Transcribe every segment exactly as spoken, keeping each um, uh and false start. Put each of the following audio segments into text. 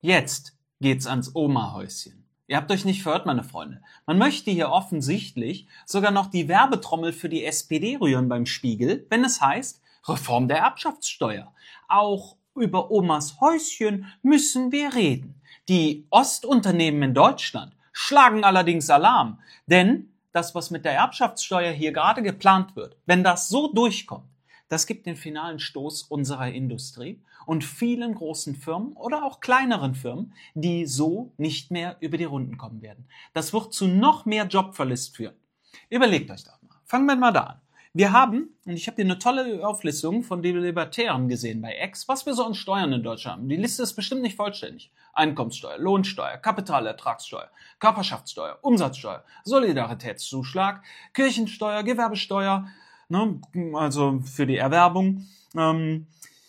Jetzt geht's ans Oma-Häuschen. Ihr habt euch nicht verirrt, meine Freunde. Man möchte hier offensichtlich sogar noch die Werbetrommel für die S P D rühren beim Spiegel, wenn es heißt, Reform der Erbschaftssteuer. Auch über Omas Häuschen müssen wir reden. Die Ostunternehmen in Deutschland schlagen allerdings Alarm, denn das, was mit der Erbschaftssteuer hier gerade geplant wird, wenn das so durchkommt, das gibt den finalen Stoß unserer Industrie und vielen großen Firmen oder auch kleineren Firmen, die so nicht mehr über die Runden kommen werden. Das wird zu noch mehr Jobverlust führen. Überlegt euch doch mal. Fangen wir mal da an. Wir haben, und ich habe hier eine tolle Auflistung von den Libertären gesehen bei X, was wir so an Steuern in Deutschland haben. Die Liste ist bestimmt nicht vollständig. Einkommenssteuer, Lohnsteuer, Kapitalertragssteuer, Körperschaftssteuer, Umsatzsteuer, Solidaritätszuschlag, Kirchensteuer, Gewerbesteuer, ne, also für die Erwerbung, ähm,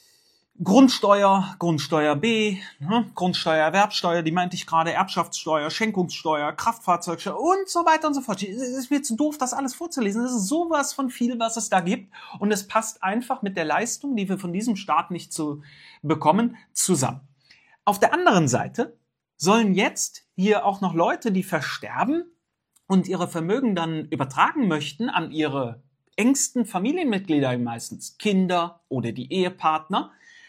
Grundsteuer, Grundsteuer B, ne, Grundsteuer, Erwerbsteuer, die meinte ich gerade, Erbschaftssteuer, Schenkungssteuer, Kraftfahrzeugsteuer und so weiter und so fort. Es ist mir zu doof, das alles vorzulesen. Es ist sowas von viel, was es da gibt und es passt einfach mit der Leistung, die wir von diesem Staat nicht zu bekommen, zusammen. Auf der anderen Seite sollen jetzt hier auch noch Leute, die versterben und ihre Vermögen dann übertragen möchten an ihre engsten Familienmitglieder, meistens Kinder oder die Ehepartner,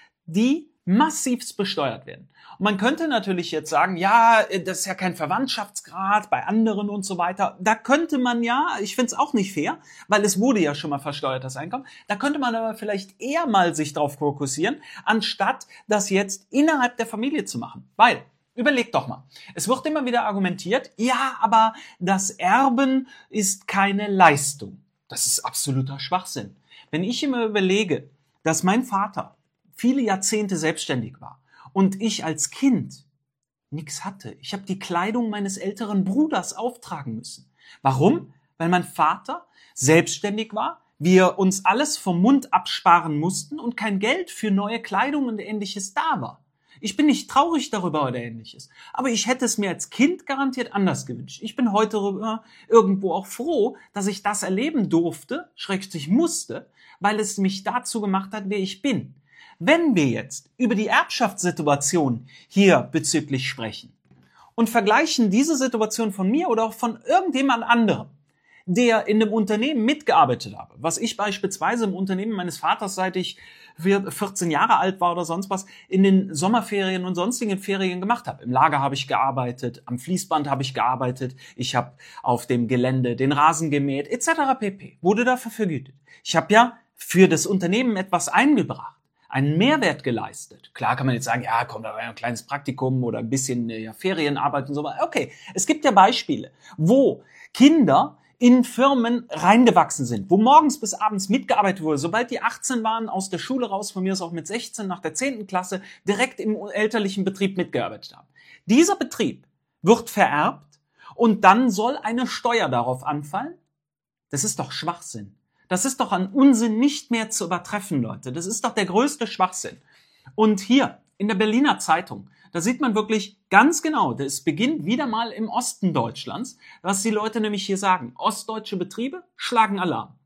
die massivst besteuert werden. Und man könnte natürlich jetzt sagen, ja, das ist ja kein Verwandtschaftsgrad bei anderen und so weiter. Da könnte man ja, ich finde es auch nicht fair, weil es wurde ja schon mal versteuert, das Einkommen. Da könnte man aber vielleicht eher mal sich drauf fokussieren, anstatt das jetzt innerhalb der Familie zu machen. Weil, überlegt doch mal, es wird immer wieder argumentiert, ja, aber das Erben ist keine Leistung. Das ist absoluter Schwachsinn. Wenn ich immer überlege, dass mein Vater viele Jahrzehnte selbstständig war und ich als Kind nichts hatte. Ich habe die Kleidung meines älteren Bruders auftragen müssen. Warum? Weil mein Vater selbstständig war, wir uns alles vom Mund absparen mussten und kein Geld für neue Kleidung und Ähnliches da war. Ich bin nicht traurig darüber oder Ähnliches, aber ich hätte es mir als Kind garantiert anders gewünscht. Ich bin heute darüber irgendwo auch froh, dass ich das erleben durfte, schrägstrich musste, weil es mich dazu gemacht hat, wer ich bin. Wenn wir jetzt über die Erbschaftssituation hier bezüglich sprechen und vergleichen diese Situation von mir oder auch von irgendjemand anderem, der in dem Unternehmen mitgearbeitet habe, was ich beispielsweise im Unternehmen meines Vaters, seit ich vierzehn Jahre alt war oder sonst was, in den Sommerferien und sonstigen Ferien gemacht habe. Im Lager habe ich gearbeitet, am Fließband habe ich gearbeitet, ich habe auf dem Gelände den Rasen gemäht, et cetera pp. Wurde dafür vergütet. Ich habe ja für das Unternehmen etwas eingebracht, einen Mehrwert geleistet. Klar kann man jetzt sagen, ja, komm, da war ja ein kleines Praktikum oder ein bisschen ja, Ferienarbeit und so weiter. Okay, es gibt ja Beispiele, wo Kinder in Firmen reingewachsen sind, wo morgens bis abends mitgearbeitet wurde, sobald die achtzehn waren, aus der Schule raus, von mir aus auch mit sechzehn nach der zehnten Klasse, direkt im elterlichen Betrieb mitgearbeitet haben. Dieser Betrieb wird vererbt und dann soll eine Steuer darauf anfallen? Das ist doch Schwachsinn. Das ist doch an Unsinn nicht mehr zu übertreffen, Leute. Das ist doch der größte Schwachsinn. Und hier in der Berliner Zeitung, da sieht man wirklich ganz genau, das beginnt wieder mal im Osten Deutschlands, was die Leute nämlich hier sagen. Ostdeutsche Betriebe schlagen Alarm.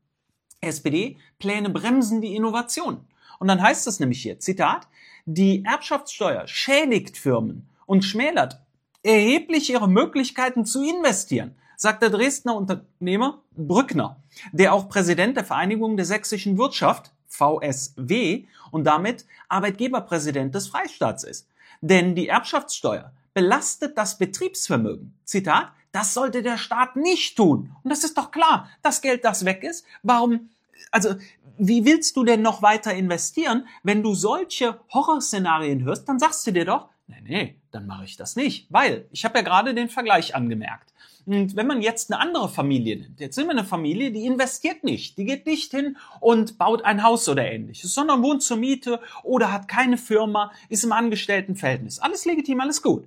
S P D-Pläne bremsen die Innovation. Und dann heißt es nämlich hier, Zitat, die Erbschaftssteuer schädigt Firmen und schmälert erheblich ihre Möglichkeiten zu investieren, sagt der Dresdner Unternehmer Brückner, der auch Präsident der Vereinigung der sächsischen Wirtschaft, V S W, und damit Arbeitgeberpräsident des Freistaats ist. Denn die Erbschaftssteuer belastet das Betriebsvermögen. Zitat, das sollte der Staat nicht tun. Und das ist doch klar, das Geld, das weg ist, warum, also, wie willst du denn noch weiter investieren, wenn du solche Horrorszenarien hörst, dann sagst du dir doch, nee, nee, dann mache ich das nicht, weil ich habe ja gerade den Vergleich angemerkt. Und wenn man jetzt eine andere Familie nimmt, jetzt sind wir eine Familie, die investiert nicht, die geht nicht hin und baut ein Haus oder Ähnliches, sondern wohnt zur Miete oder hat keine Firma, ist im Angestelltenverhältnis. Alles legitim, alles gut.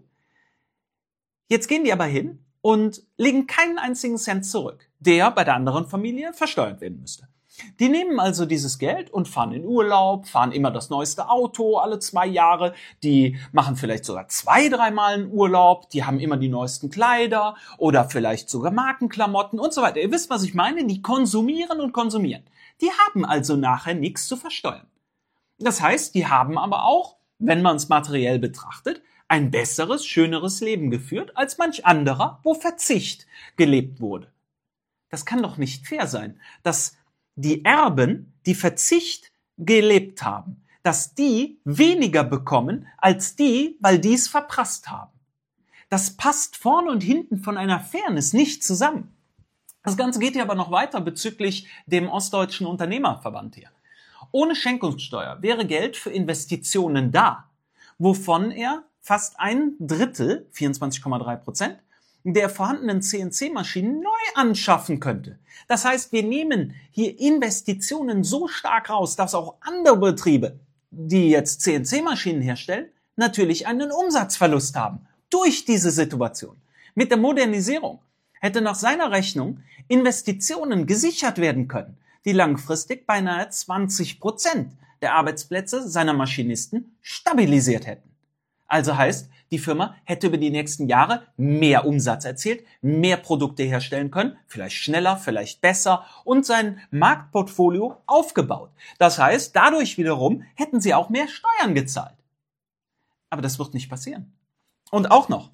Jetzt gehen die aber hin und legen keinen einzigen Cent zurück, der bei der anderen Familie versteuert werden müsste. Die nehmen also dieses Geld und fahren in Urlaub, fahren immer das neueste Auto alle zwei Jahre, die machen vielleicht sogar zwei, dreimal einen Urlaub, die haben immer die neuesten Kleider oder vielleicht sogar Markenklamotten und so weiter. Ihr wisst, was ich meine, die konsumieren und konsumieren. Die haben also nachher nichts zu versteuern. Das heißt, die haben aber auch, wenn man es materiell betrachtet, ein besseres, schöneres Leben geführt als manch anderer, wo Verzicht gelebt wurde. Das kann doch nicht fair sein, dass die Erben, die Verzicht gelebt haben, dass die weniger bekommen als die, weil die es verprasst haben. Das passt vorne und hinten von einer Fairness nicht zusammen. Das Ganze geht hier aber noch weiter bezüglich dem Ostdeutschen Unternehmerverband hier. Ohne Schenkungssteuer wäre Geld für Investitionen da, wovon er fast ein Drittel, vierundzwanzig Komma drei Prozent, der vorhandenen C N C-Maschinen neu anschaffen könnte. Das heißt, wir nehmen hier Investitionen so stark raus, dass auch andere Betriebe, die jetzt C N C-Maschinen herstellen, natürlich einen Umsatzverlust haben durch diese Situation. Mit der Modernisierung hätte nach seiner Rechnung Investitionen gesichert werden können, die langfristig beinahe zwanzig Prozent der Arbeitsplätze seiner Maschinisten stabilisiert hätten. Also heißt, die Firma hätte über die nächsten Jahre mehr Umsatz erzielt, mehr Produkte herstellen können, vielleicht schneller, vielleicht besser und sein Marktportfolio aufgebaut. Das heißt, dadurch wiederum hätten sie auch mehr Steuern gezahlt. Aber das wird nicht passieren. Und auch noch,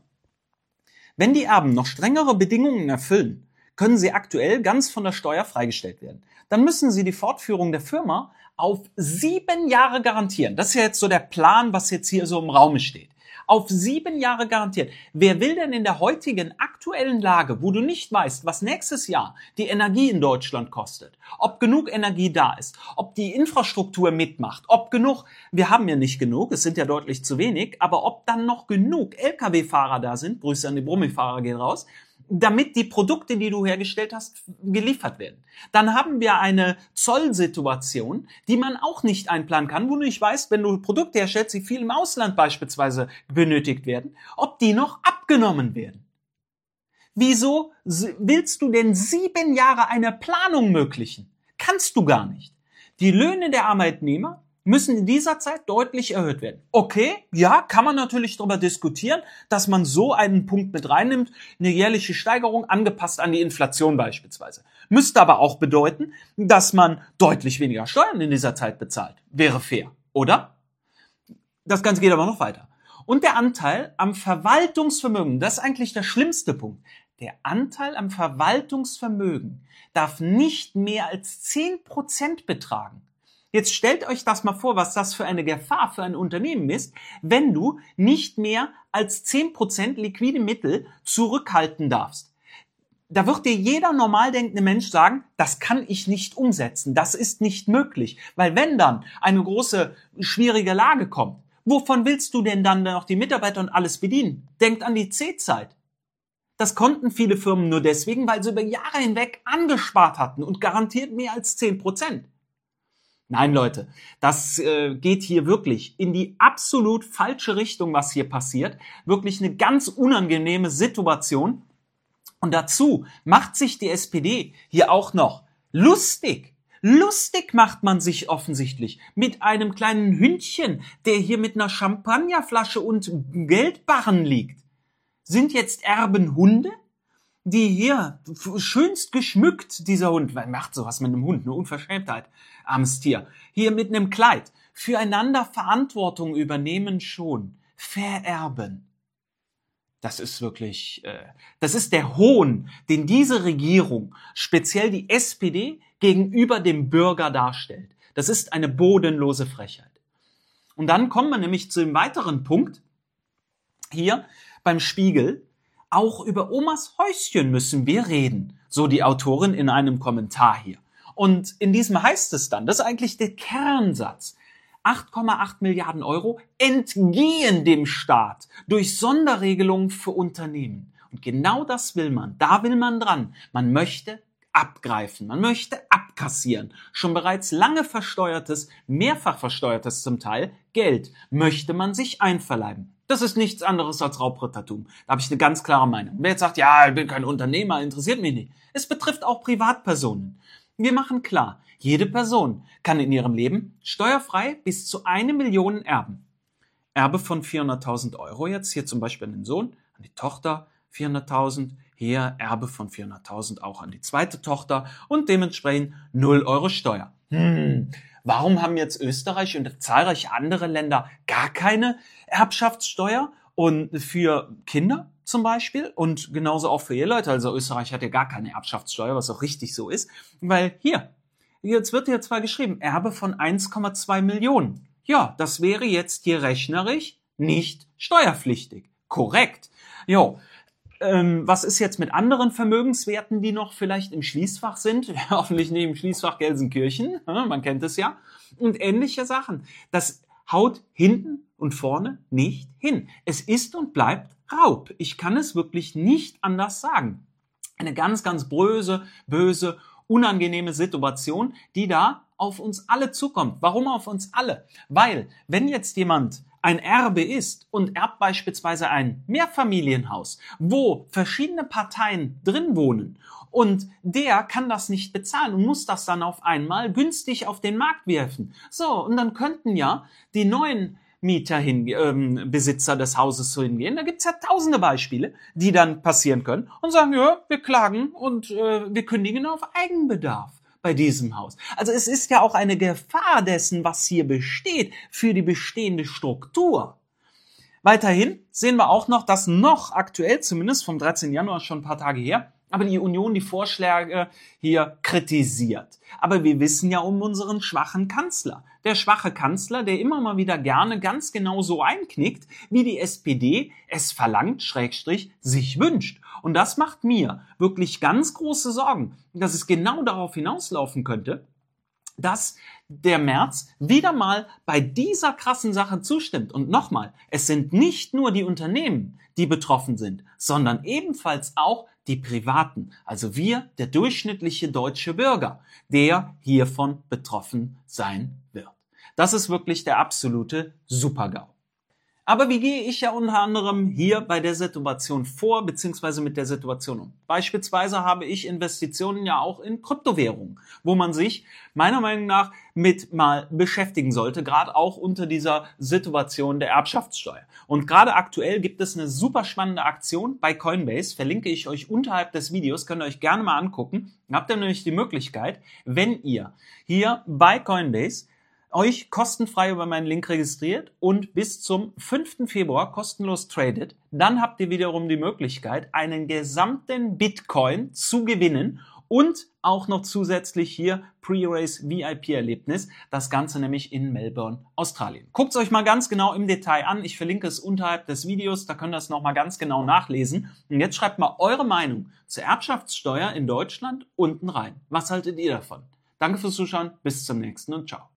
wenn die Erben noch strengere Bedingungen erfüllen, können sie aktuell ganz von der Steuer freigestellt werden. Dann müssen sie die Fortführung der Firma auf sieben Jahre garantieren. Das ist ja jetzt so der Plan, was jetzt hier so im Raume steht. Auf sieben Jahre garantiert. Wer will denn in der heutigen aktuellen Lage, wo du nicht weißt, was nächstes Jahr die Energie in Deutschland kostet, ob genug Energie da ist, ob die Infrastruktur mitmacht, ob genug, wir haben ja nicht genug, es sind ja deutlich zu wenig, aber ob dann noch genug L K W-Fahrer da sind, Grüße an die Brummifahrer gehen raus, damit die Produkte, die du hergestellt hast, geliefert werden. Dann haben wir eine Zollsituation, die man auch nicht einplanen kann, wo du nicht weißt, wenn du Produkte herstellst, die viel im Ausland beispielsweise benötigt werden, ob die noch abgenommen werden. Wieso willst du denn sieben Jahre eine Planung ermöglichen? Kannst du gar nicht. Die Löhne der Arbeitnehmer müssen in dieser Zeit deutlich erhöht werden. Okay, ja, kann man natürlich darüber diskutieren, dass man so einen Punkt mit reinnimmt, eine jährliche Steigerung angepasst an die Inflation beispielsweise. Müsste aber auch bedeuten, dass man deutlich weniger Steuern in dieser Zeit bezahlt. Wäre fair, oder? Das Ganze geht aber noch weiter. Und der Anteil am Verwaltungsvermögen, das ist eigentlich der schlimmste Punkt. Der Anteil am Verwaltungsvermögen darf nicht mehr als zehn Prozent betragen. Jetzt stellt euch das mal vor, was das für eine Gefahr für ein Unternehmen ist, wenn du nicht mehr als zehn Prozent liquide Mittel zurückhalten darfst. Da wird dir jeder normal denkende Mensch sagen, das kann ich nicht umsetzen, das ist nicht möglich. Weil wenn dann eine große, schwierige Lage kommt, wovon willst du denn dann noch die Mitarbeiter und alles bedienen? Denkt an die C-Zeit. Das konnten viele Firmen nur deswegen, weil sie über Jahre hinweg angespart hatten und garantiert mehr als zehn Prozent. Nein, Leute, das äh, geht hier wirklich in die absolut falsche Richtung, was hier passiert. Wirklich eine ganz unangenehme Situation. Und dazu macht sich die S P D hier auch noch lustig. Lustig macht man sich offensichtlich mit einem kleinen Hündchen, der hier mit einer Champagnerflasche und Geldbarren liegt. Sind jetzt Erben Hunde? Die hier, schönst geschmückt, dieser Hund, wer macht sowas mit einem Hund, eine Unverschämtheit, armes Tier, hier mit einem Kleid, füreinander Verantwortung übernehmen schon, vererben. Das ist wirklich, äh, das ist der Hohn, den diese Regierung, speziell die S P D, gegenüber dem Bürger darstellt. Das ist eine bodenlose Frechheit. Und dann kommen wir nämlich zu dem weiteren Punkt, hier beim Spiegel. Auch über Omas Häuschen müssen wir reden, so die Autorin in einem Kommentar hier. Und in diesem heißt es dann, das ist eigentlich der Kernsatz, acht Komma acht Milliarden Euro entgehen dem Staat durch Sonderregelungen für Unternehmen. Und genau das will man, da will man dran. Man möchte abgreifen, man möchte abkassieren. Schon bereits lange versteuertes, mehrfach versteuertes zum Teil Geld möchte man sich einverleiben. Das ist nichts anderes als Raubrittertum. Da habe ich eine ganz klare Meinung. Wer jetzt sagt, ja, ich bin kein Unternehmer, interessiert mich nicht. Es betrifft auch Privatpersonen. Wir machen klar, jede Person kann in ihrem Leben steuerfrei bis zu eine Million erben. Erbe von vierhunderttausend Euro jetzt, hier zum Beispiel an den Sohn, an die Tochter vierhunderttausend, hier Erbe von vierhunderttausend auch an die zweite Tochter und dementsprechend null Euro Steuer. Hm, warum haben jetzt Österreich und zahlreiche andere Länder gar keine Erbschaftssteuer Und für Kinder zum Beispiel und genauso auch für Eheleute. Also Österreich hat ja gar keine Erbschaftssteuer, was auch richtig so ist. Weil hier, jetzt wird hier zwar geschrieben, Erbe von eins Komma zwei Millionen. Ja, das wäre jetzt hier rechnerisch nicht steuerpflichtig. Korrekt. Jo. Ähm, was ist jetzt mit anderen Vermögenswerten, die noch vielleicht im Schließfach sind? Hoffentlich nicht im Schließfach Gelsenkirchen, man kennt es ja. Und ähnliche Sachen. Das haut hinten und vorne nicht hin. Es ist und bleibt Raub. Ich kann es wirklich nicht anders sagen. Eine ganz, ganz böse, böse, unangenehme Situation, die da auf uns alle zukommt. Warum auf uns alle? Weil, wenn jetzt jemand ein Erbe ist und erbt beispielsweise ein Mehrfamilienhaus, wo verschiedene Parteien drin wohnen und der kann das nicht bezahlen und muss das dann auf einmal günstig auf den Markt werfen. So, und dann könnten ja die neuen Mieter hinge- ähm, Besitzer des Hauses so hingehen. Da gibt's ja tausende Beispiele, die dann passieren können und sagen, ja, wir klagen und äh, wir kündigen auf Eigenbedarf bei diesem Haus. Also es ist ja auch eine Gefahr dessen, was hier besteht, für die bestehende Struktur. Weiterhin sehen wir auch noch, dass noch aktuell, zumindest vom dreizehnten Januar, schon ein paar Tage her, aber die Union die Vorschläge hier kritisiert. Aber wir wissen ja um unseren schwachen Kanzler. Der schwache Kanzler, der immer mal wieder gerne ganz genau so einknickt, wie die S P D es verlangt, Schrägstrich, sich wünscht. Und das macht mir wirklich ganz große Sorgen, dass es genau darauf hinauslaufen könnte, dass der Merz wieder mal bei dieser krassen Sache zustimmt. Und nochmal, es sind nicht nur die Unternehmen, die betroffen sind, sondern ebenfalls auch die Privaten, also wir, der durchschnittliche deutsche Bürger, der hiervon betroffen sein wird. Das ist wirklich der absolute Super-GAU. Aber wie gehe ich ja unter anderem hier bei der Situation vor, beziehungsweise mit der Situation um? Beispielsweise habe ich Investitionen ja auch in Kryptowährungen, wo man sich meiner Meinung nach mit mal beschäftigen sollte, gerade auch unter dieser Situation der Erbschaftssteuer. Und gerade aktuell gibt es eine super spannende Aktion bei Coinbase, verlinke ich euch unterhalb des Videos, könnt ihr euch gerne mal angucken. Dann habt ihr nämlich die Möglichkeit, wenn ihr hier bei Coinbase euch kostenfrei über meinen Link registriert und bis zum fünften Februar kostenlos tradet, dann habt ihr wiederum die Möglichkeit, einen gesamten Bitcoin zu gewinnen und auch noch zusätzlich hier Pre-Race V I P-Erlebnis, das Ganze nämlich in Melbourne, Australien. Guckt es euch mal ganz genau im Detail an, ich verlinke es unterhalb des Videos, da könnt ihr es nochmal ganz genau nachlesen. Und jetzt schreibt mal eure Meinung zur Erbschaftssteuer in Deutschland unten rein. Was haltet ihr davon? Danke fürs Zuschauen, bis zum nächsten und ciao.